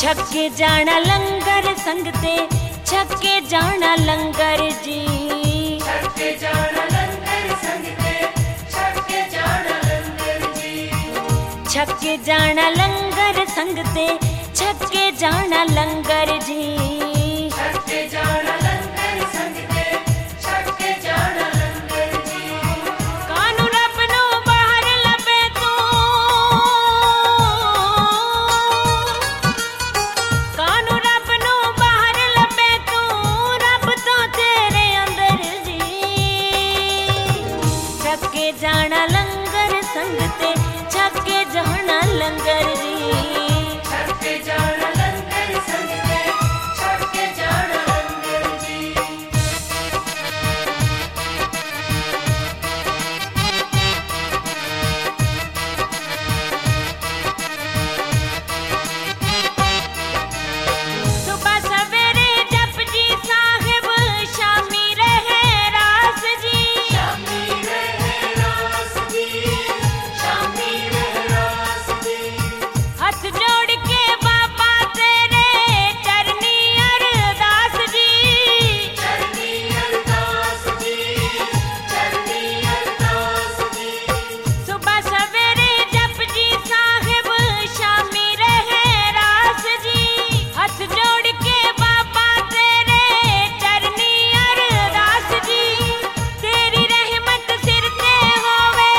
छके जाना लंगर संगते, छके जाना लंगर जी। छके जाना लंगर संगते, छके जाना लंगर जी। छके जाना लंगर संगते, छके जाना लंगर जी। छके जाना लंगर संगते, छके जाना लंगर जी। कानू रब नू बाहर लबे तू, कानू रब नू बाहर लबे तू, रब तो तेरे अंदर जी। छके जाना लंगर संगते, छके जाना लंगर जी। छके जाना लंगर संगते, छके जाना लंगर जी। सुबह सवेरे जपजी साहिब, शामी रहे रास जी। शामी रहे रास जी, शामी रहे रास जी। हाथ जोड़ के बाबा तेरे चरनी अरदास जी। चरनी अरदास जी, चरनी अरदास जी। सुबह सवेरे जपजी साहिब, शामी रहे रास जी। हाथ जोड़ के बाबा तेरे चरनी अरदास जी। तेरी रहमत सिर ते होवे,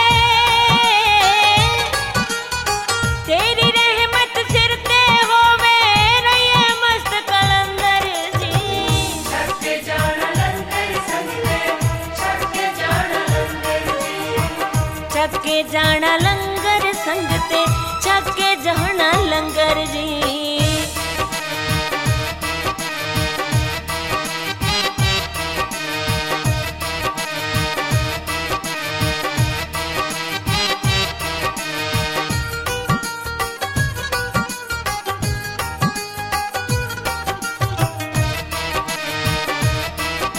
तेरी रहमत सिर ते होवे, रहिए मस्त कलंदर जी। छके जाना लंगर संगते, छके जाना लंगर जी। छके जाना लंगर संगते, छके जाना लंगर जी।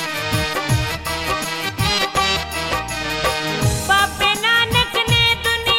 बाबे नानक ने दुनिया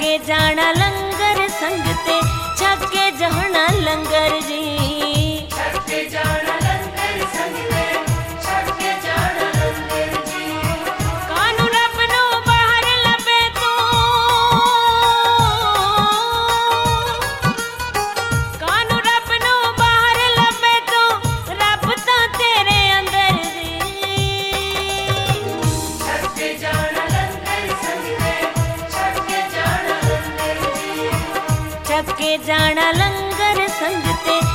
छके जाना लंगर संगते छके जाना लंगर जी छके जाना लंगर संगते छके जाना लंगर जी कानू रब नू बाहर लबे तू कानू रब नू बाहर लबे तू रब तो तेरे अंदर जी छके जाना लंगर संगते छके जाना लंगर जी छके जाना लंगर संगते